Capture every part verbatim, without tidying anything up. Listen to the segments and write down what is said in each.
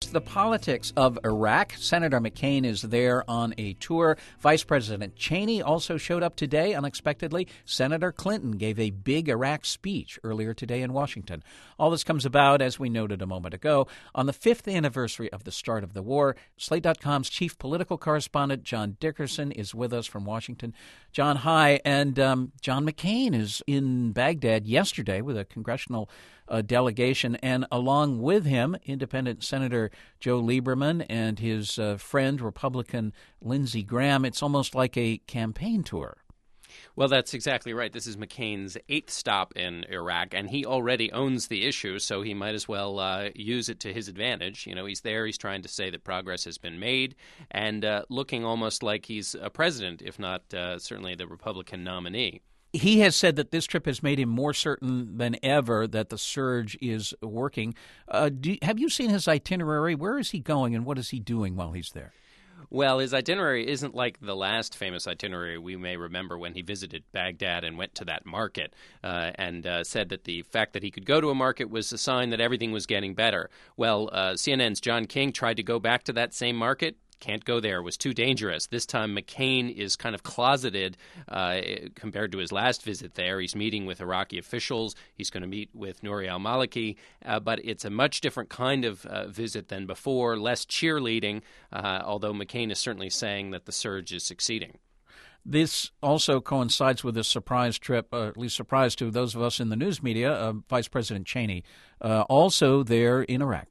the politics of Iraq. Senator McCain is there on a tour. Vice President Cheney also showed up today unexpectedly. Senator Clinton gave a big Iraq speech earlier today in Washington. All this comes about, as we noted a moment ago, on the fifth anniversary of the start of the war. Slate dot com's chief political correspondent, John Dickerson, is with us from Washington. John, hi. And um, John McCain is in Baghdad yesterday with a congressional uh, delegation, and along with him, Independent Senator Joe Lieberman and his uh, friend, Republican Lindsey Graham. It's almost like a campaign tour. Well, that's exactly right. This is McCain's eighth stop in Iraq, and he already owns the issue, so he might as well uh, use it to his advantage. You know, he's there, he's trying to say that progress has been made, and uh, looking almost like he's a president, if not uh, certainly the Republican nominee. He has said that this trip has made him more certain than ever that the surge is working. Uh, do, have you seen his itinerary? Where is he going, and what is he doing while he's there? Well, his itinerary isn't like the last famous itinerary we may remember when he visited Baghdad and went to that market uh, and uh, said that the fact that he could go to a market was a sign that everything was getting better. Well, uh, C N N's John King tried to go back to that same market. Can't go there. It was too dangerous. This time McCain is kind of closeted uh, compared to his last visit there. He's meeting with Iraqi officials. He's going to meet with Nouri al-Maliki. Uh, but it's a much different kind of uh, visit than before, less cheerleading, uh, although McCain is certainly saying that the surge is succeeding. This also coincides with a surprise trip, uh, at least surprise to those of us in the news media, uh, Vice President Cheney, uh, also there in Iraq.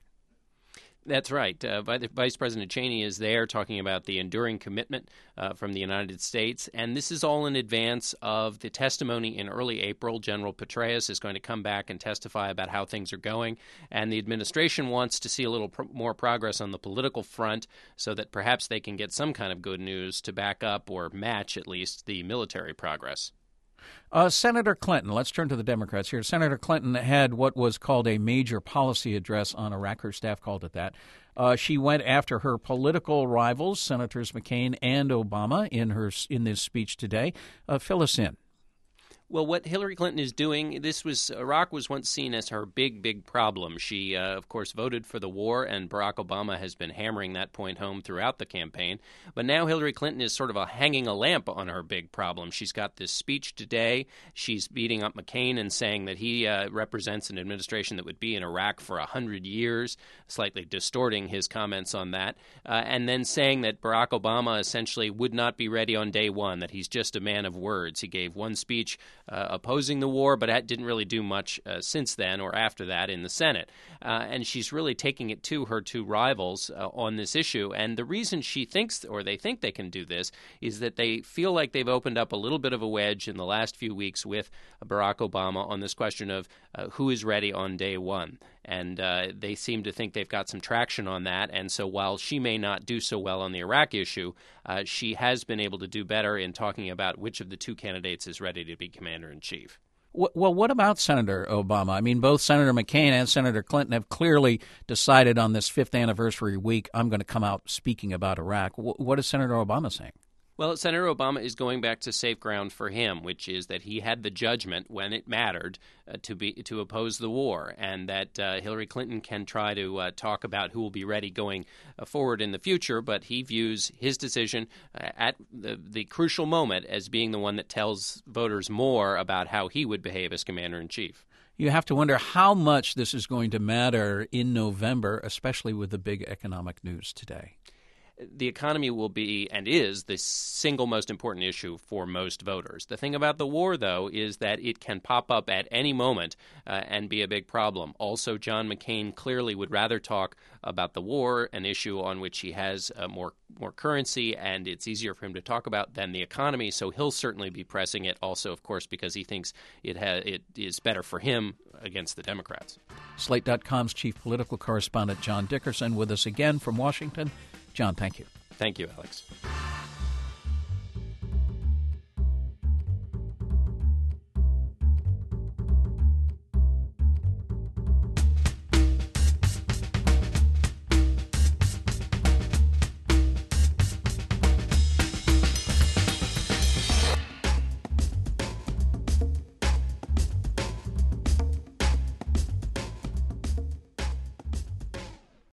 That's right. Uh, Vice President Cheney is there talking about the enduring commitment uh, from the United States, and this is all in advance of the testimony in early April. General Petraeus is going to come back and testify about how things are going, and the administration wants to see a little pro- more progress on the political front so that perhaps they can get some kind of good news to back up or match at least the military progress. Uh, Senator Clinton, let's turn to the Democrats here. Senator Clinton had what was called a major policy address on Iraq. Her staff called it that. Uh, she went after her political rivals, Senators McCain and Obama, in her in this speech today. Uh, fill us in. Well, what Hillary Clinton is doing, this was Iraq was once seen as her big, big problem. She, uh, of course, voted for the war, and Barack Obama has been hammering that point home throughout the campaign. But now Hillary Clinton is sort of a hanging a lamp on her big problem. She's got this speech today. She's beating up McCain and saying that he uh, represents an administration that would be in Iraq for one hundred years, slightly distorting his comments on that, uh, and then saying that Barack Obama essentially would not be ready on day one, that he's just a man of words. He gave one speech Uh, opposing the war, but that didn't really do much uh, since then or after that in the Senate. Uh, and she's really taking it to her two rivals uh, on this issue. And the reason she thinks, or they think they can do this, is that they feel like they've opened up a little bit of a wedge in the last few weeks with Barack Obama on this question of uh, who is ready on day one. And uh, they seem to think they've got some traction on that. And so while she may not do so well on the Iraq issue, uh, she has been able to do better in talking about which of the two candidates is ready to be commander-in-chief. Well, what about Senator Obama? I mean, both Senator McCain and Senator Clinton have clearly decided on this fifth anniversary week, I'm going to come out speaking about Iraq. What is Senator Obama saying? Well, Senator Obama is going back to safe ground for him, which is that he had the judgment when it mattered uh, to be to oppose the war, and that uh, Hillary Clinton can try to uh, talk about who will be ready going uh, forward in the future, but he views his decision uh, at the, the crucial moment as being the one that tells voters more about how he would behave as commander-in-chief. You have to wonder how much this is going to matter in November, especially with the big economic news today. The economy will be and is the single most important issue for most voters. The thing about the war, though, is that it can pop up at any moment uh, and be a big problem. Also, John McCain clearly would rather talk about the war, an issue on which he has uh, more more currency and it's easier for him to talk about than the economy. So he'll certainly be pressing it. Also, of course, because he thinks it ha- it is better for him against the Democrats. Slate dot com's chief political correspondent John Dickerson with us again from Washington. John, thank you. Thank you, Alex.